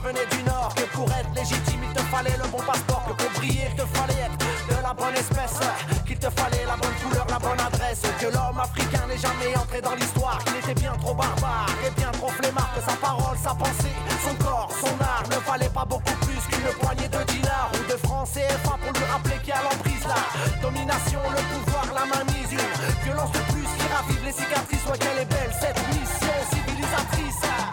venait du Nord. Que pour être légitime il te fallait le bon passeport. Que pour briller il te fallait être de la bonne espèce. Qu'il te fallait la bonne couleur, la bonne adresse. Que l'homme africain n'est jamais entré dans l'histoire. Qu'il était bien trop barbare et bien trop flemmard. Que sa parole, sa pensée, son corps, son art ne valait pas beaucoup plus qu'une poignée de dinars ou de francs CFA pour lui rappeler qu'il y a l'emprise là. Domination, le pouvoir, la mainmise, une violence de plus qui ravive les cicatrices. Ouais, qu'elle est belle cette mission civilisatrice.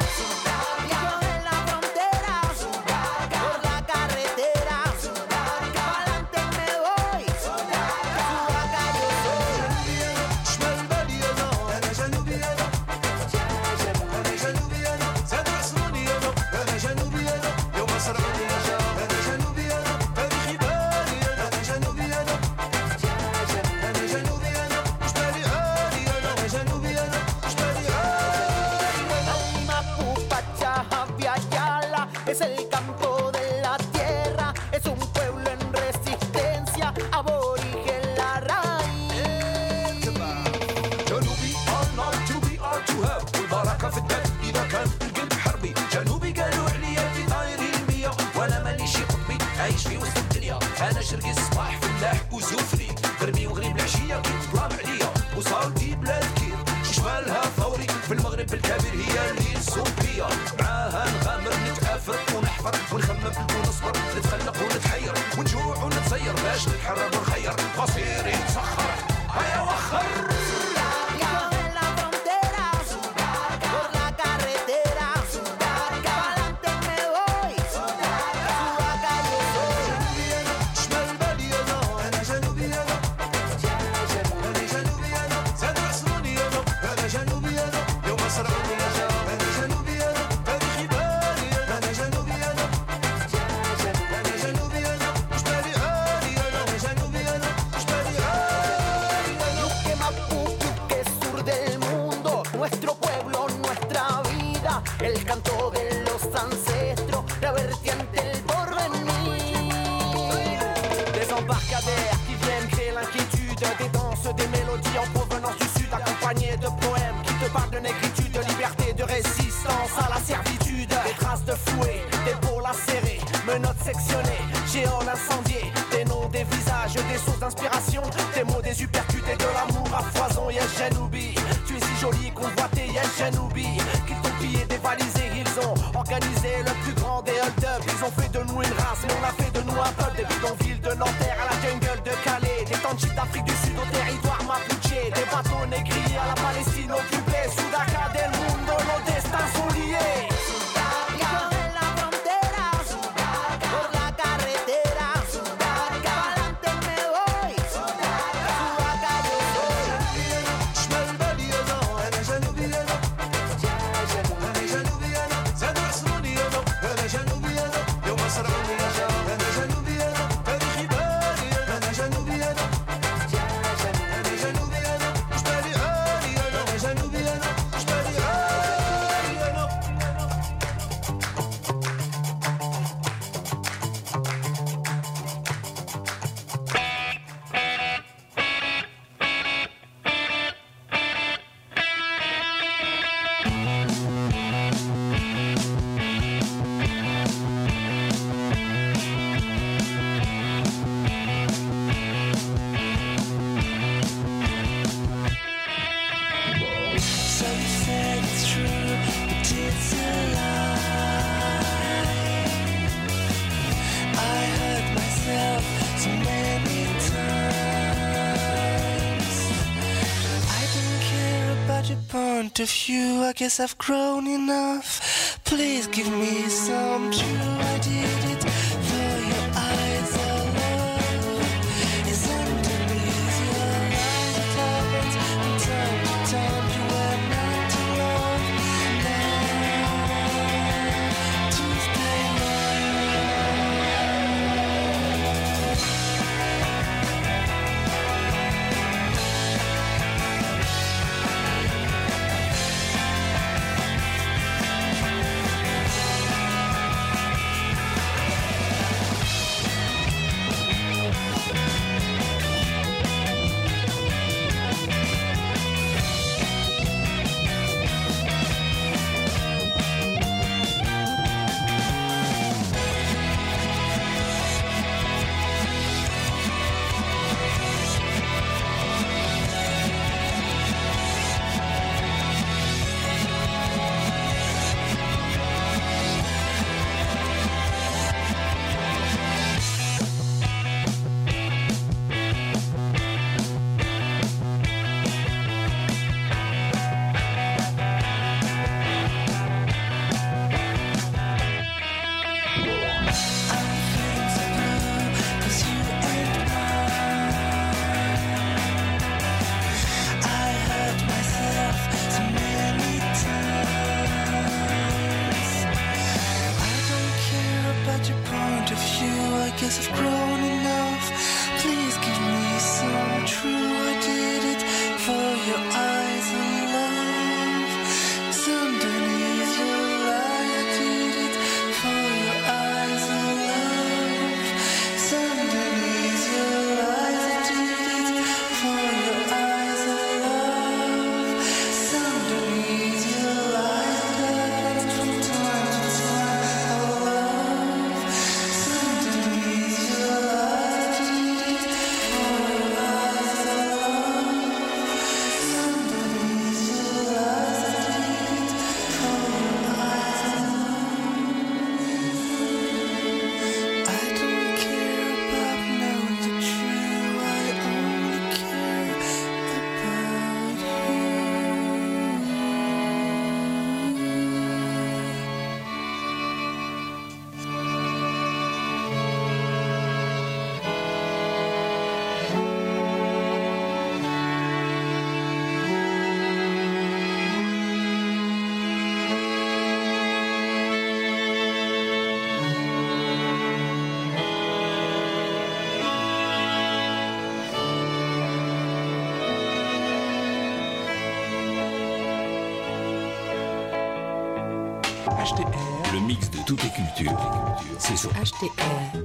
Es el campo de la tierra, es un pueblo en resistencia, aborigen la raíz. جنوبي all not to be or to have والبركة في الدم إذا كان القلب حربي. جنوبي قالوا عليا في طايري المية وأنا مانيش قطبي عايش في وسط الدنيا. أنا شرقي الصباح فلاح وزوفري غربي وغريب العشية كيتظلام عليا وصالتي بلاد كير شمالها ثوري في المغرب الكبير هي اللي الصوفية. معاها نغامر نتعافر ونحفر ونخمم ونصبر نتخلق ونتحير ونجوع ونتصير باش نتحرر ونخير مصيري نسخر هيا وخر. El canto de los ancestros, la vertiente del porvenir. Des embarcadères qui viennent créer l'inquiétude, des danses, des mélodies en provenance du sud, accompagnées de poèmes qui te parlent de négritude, de liberté, de résistance à la servitude. Des traces de fouet, des pôles acérés, menottes sectionnées, géants incendiés, des noms, des visages, des sources d'inspiration, des mots, des uppercutés, de l'amour à foison. Yes, Janoubi, tu es si jolie, convoitée, yes, Janoubi. Qu'ils t'ont pillé, dévalisé, ils ont organisé le plus grand des hold-up. Ils ont fait de nous une race, mais on a fait de nous un peuple. Des bidonvilles de Nanterre à la jungle de Calais, des townships d'Afrique du Sud au territoire mapuche, des bateaux négriers à la Palestine occupée. Sudaca del mundo, nos destins sont liés. Point of view, I guess I've grown enough. Please give me some true. I did it for your eyes of love. Isn't it easier? Life happens from time to time. You were meant to love. Now to stay guess I've grown enough. Please give me some true. I did it for your eyes of love. It's underneath your eyes. I did it for your eyes of love. It's underneath your eyes. I did it for your eyes of love. It's underneath your eyes. I got it from time to time. Oh, love. It's underneath your eyes. I did it for your eyes of love. It's underneath your eyes. I did it for your eyes of love. I don't care about knowing the truth. I only care about you. HTR, le mix de toutes les cultures. C'est sur HTR.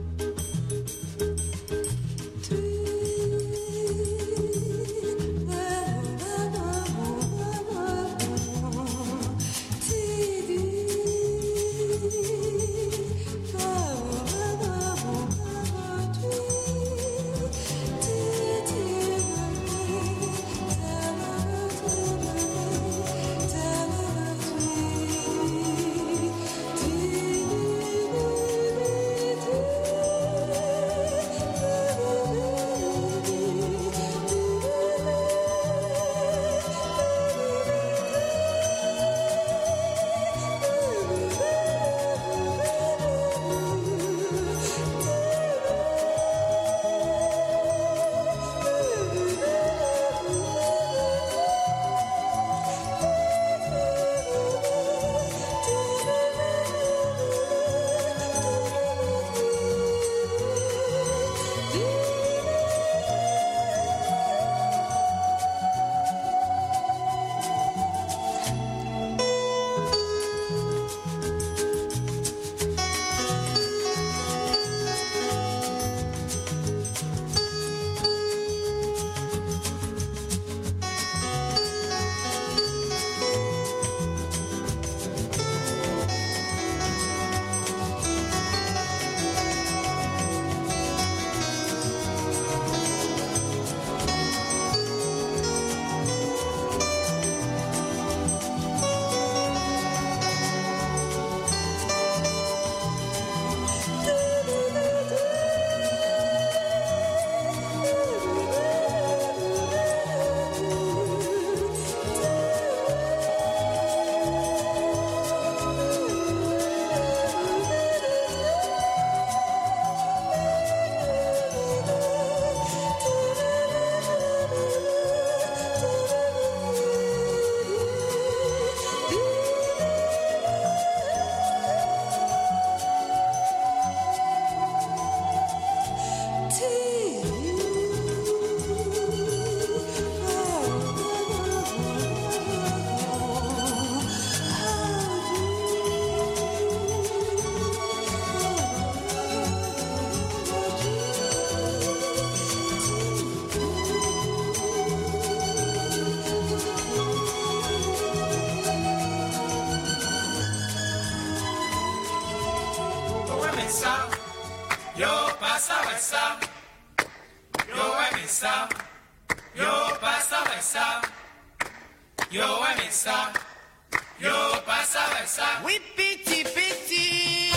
Oui, piti, piti.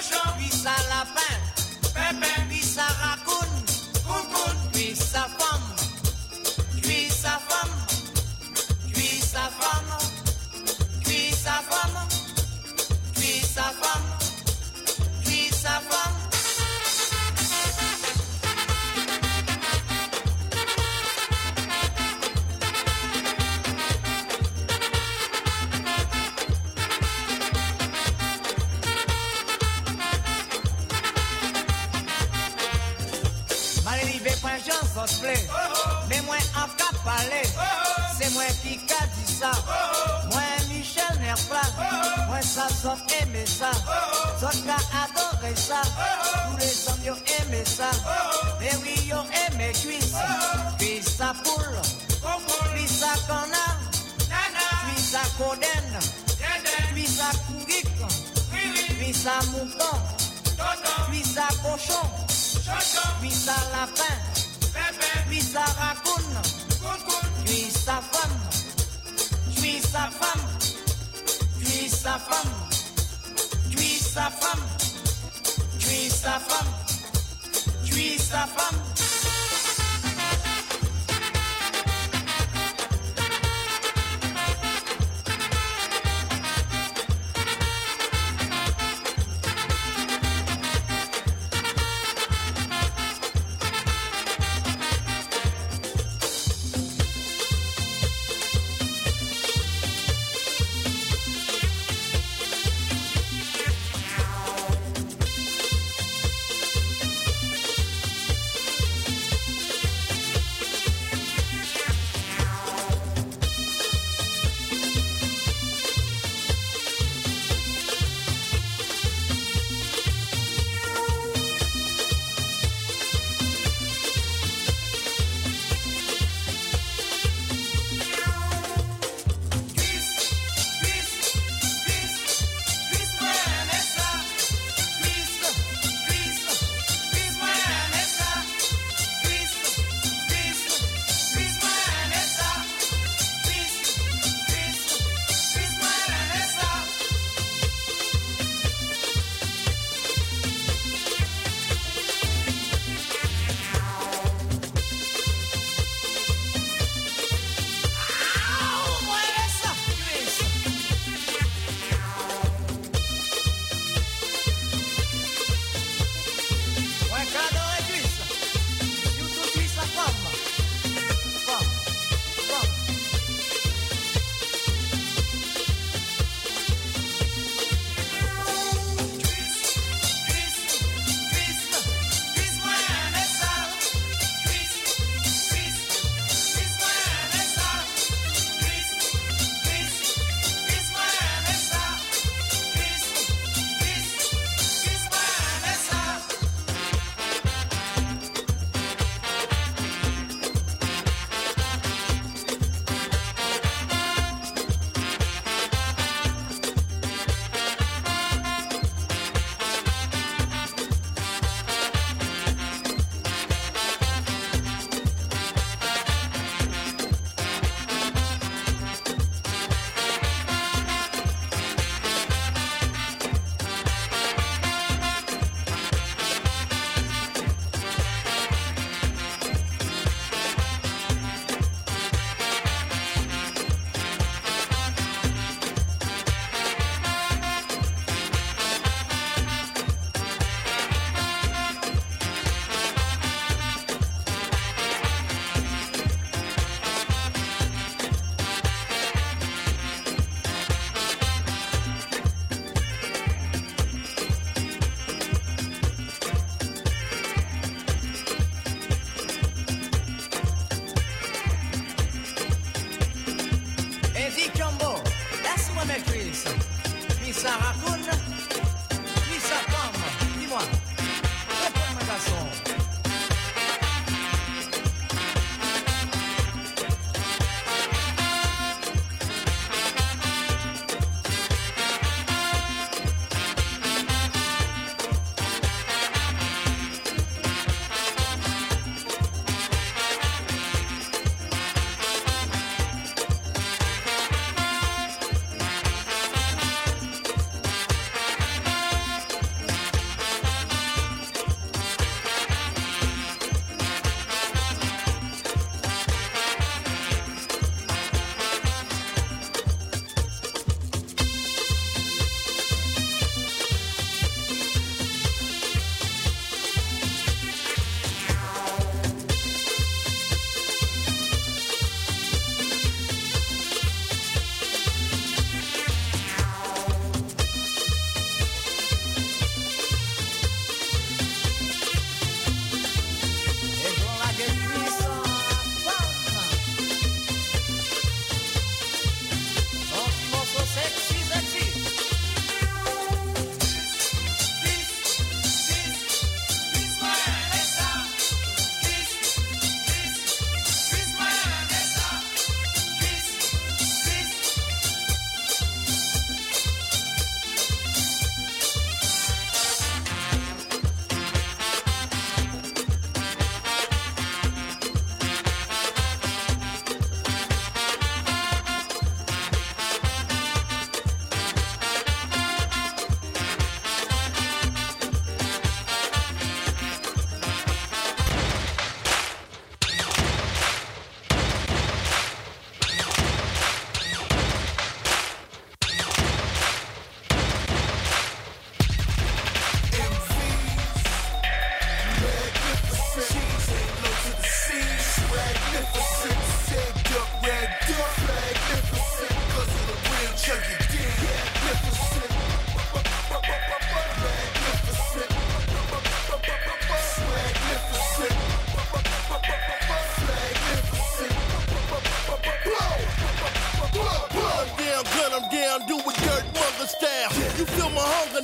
Puis sa lapin, puis sa raccoon, puis sa femme, puis sa femme, puis sa femme, puis sa femme, puis sa femme, puis sa femme. Mais moi en cap parler, c'est moi qui a dit ça. Moi Michel Nerpla, moi ça sauf aimer ça. Sauf qu'a adoré ça, tous les hommes yo aimé ça. Mais oui yo aimé cuisse, puis sa poule, puis sa canard, puis sa coden, puis sa cougique, puis sa mouton, puis sa cochon, puis sa lapin. Puis sa raccoon, puis sa femme, puis sa femme, puis sa femme, puis sa femme, puis sa femme, puis sa femme.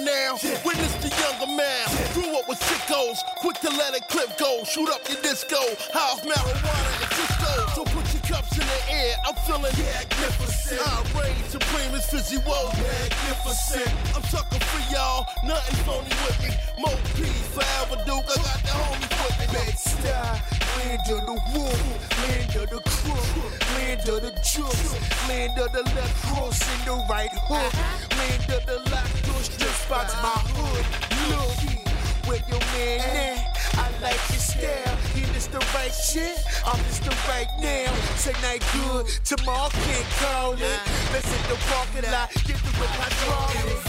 now. Witness the younger man. Grew up with sickos. Quick to let it clip go. Shoot up your disco. House marijuana and disco. So put your cups in the air. I'm feeling magnificent. I reign supreme as Fizzy Woe. Magnificent. I'm sucker free, y'all. Nothing phony with me. Mo Peace forever, Duke. I got the homies with me. Bed-Stuy, land of the wolf, land of the crook, land of the jukes, land of the left cross and the right hook, land of the locked door strip spots my hood. Look, where your man at? I like your style. He just the right shit. I'm just the right now. Tonight good, tomorrow can't call it. Let's hit the parking lot, get the whip hydraulic.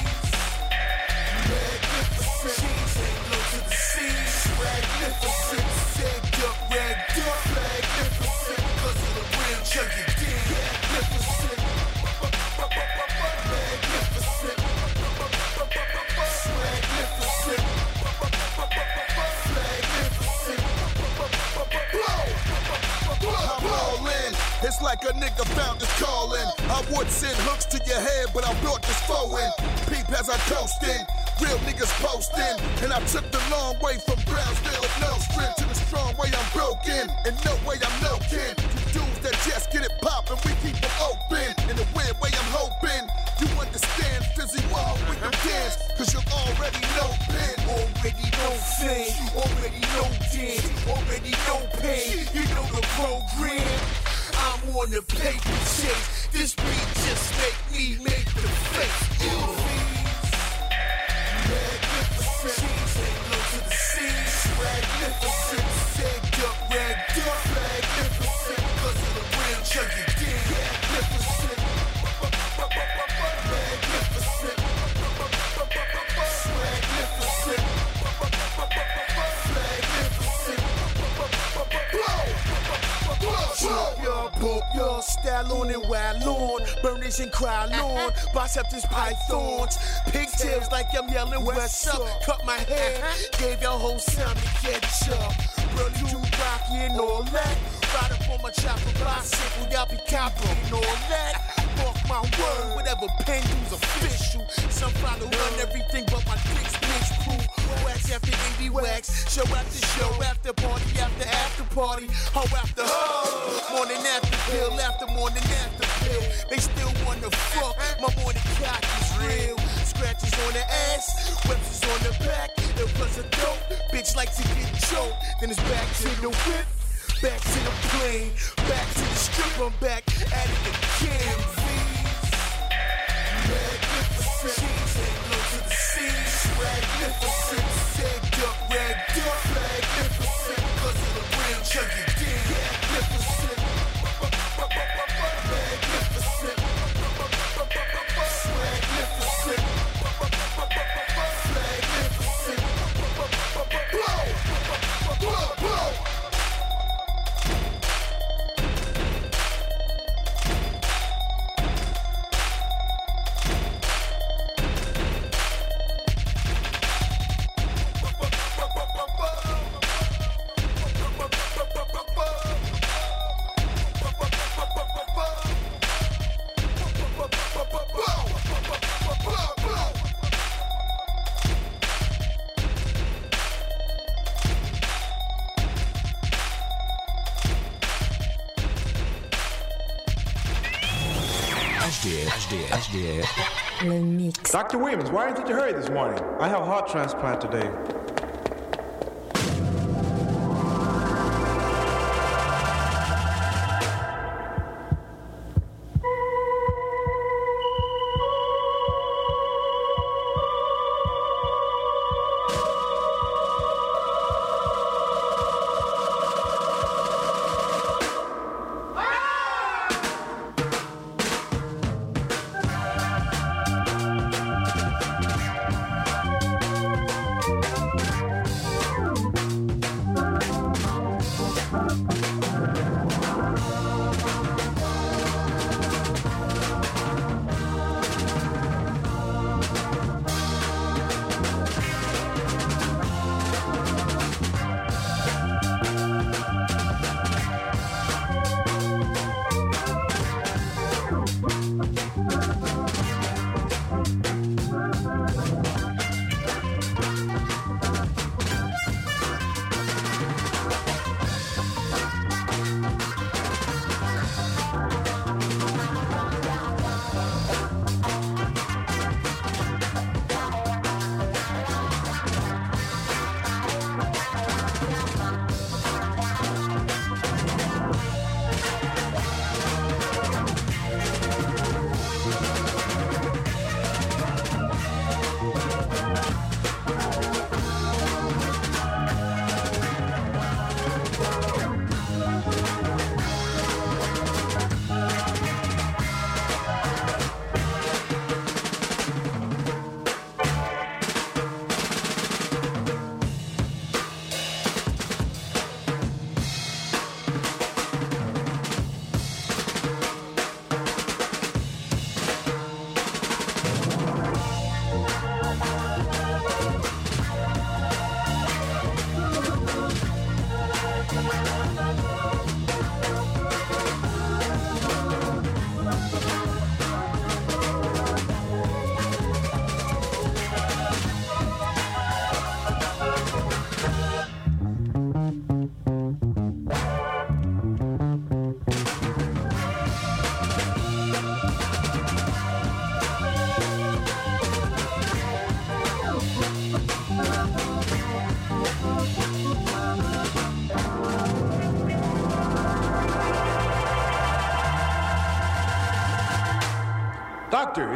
Magnificent, low to the seas. Magnificent, sagged up, ragged up. Magnificent, cause of the real chunky dick. Magnificent, magnificent, magnificent, I'm all in. It's like a nigga found his calling. I would send hooks to your head, but I brought this foe in. Peep as I coastin'. Real niggas postin', and I took the long way from Brownsville with no strength to the strong way I'm broken, and no way I'm no kin. To dudes that just get it poppin', we keep them open. In a weird way I'm hoping you understand. Fizzy Woe with the dance, cause you already know pen. Already know fame, already know dance, already know pain. You know the program. I'm on the paper chase. This beat just make me make the face. Magnificent, low to the seas. Magnificent, sagged up, ragged up. Magnificent, cause of the real chunky dick. Magnificent, magnificent, magnificent, magnificent. Your style on and wild on, burners and cry on, biceps pythons, pigtails like I'm yelling what's up. Cut my hair, gave your whole time to catch up. Really do rocky and all that. Ride up on my chopper bicycle, y'all be copping and all that. Fuck my word, whatever pen use official. Some follow run everything but my dick's bitch proof. Wax after baby wax, show after show, after party after after party, hoe after hoe, morning after pill, after morning after pill. They still wanna fuck, my morning cock is real. Scratches on the ass, whips is on the back. It was a dope, bitch like to get choked. Then it's back to the whip, back to the plane, back to the strip. I'm back at it again. Magnificent, low to the seas. Magnificent, sagged up, ragged up. Magnificent, cause of the real chunky dick. Magnificent, magnificent, magnificent, magnificent. Blow, blow. HDR. Le mix. Dr. Williams, why in such a hurry this morning? I have a heart transplant today.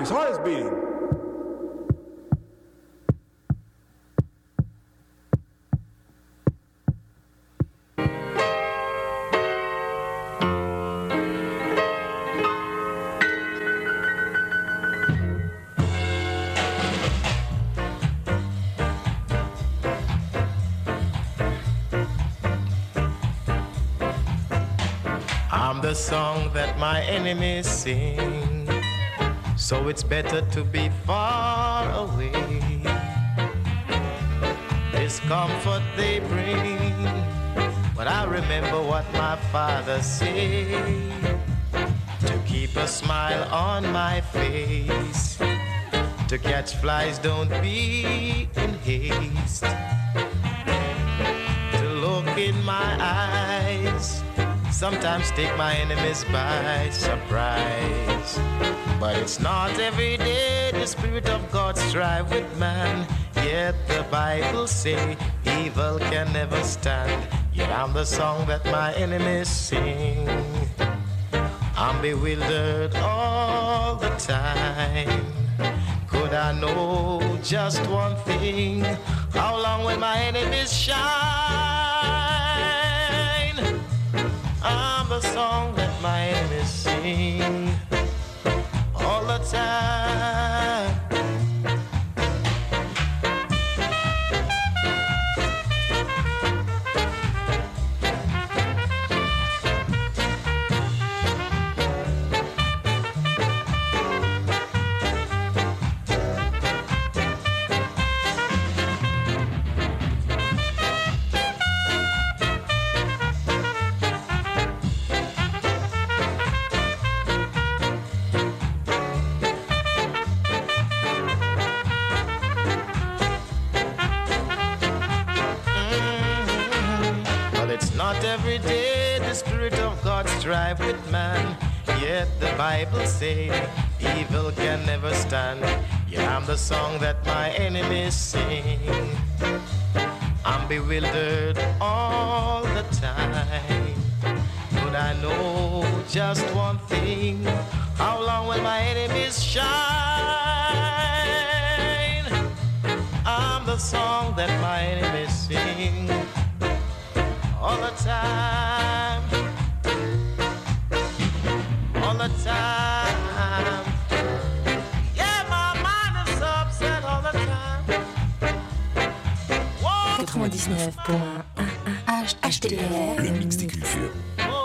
His heart is beating. I'm the song that my enemies sing, so it's better to be far away. Discomfort they bring, but I remember what my father said, to keep a smile on my face, to catch flies don't be in haste, to look in my eyes, sometimes take my enemies by surprise. But it's not every day the Spirit of God strive with man. Yet the Bible say evil can never stand. Yet I'm the song that my enemies sing. I'm bewildered all the time. Could I know just one thing? How long will my enemies shine? I'm the song that my enemies sing all the time. Not every day the Spirit of God strive with man. Yet the Bible say evil can never stand. Yeah, I'm the song that my enemies sing. I'm bewildered all the time. Could I know just one thing? How long will my enemies shine? I'm the song that my enemies sing all the time, all the time. Yeah, my mind is upset all the time. 99.1 HTR. Le mix des cultures. Oh.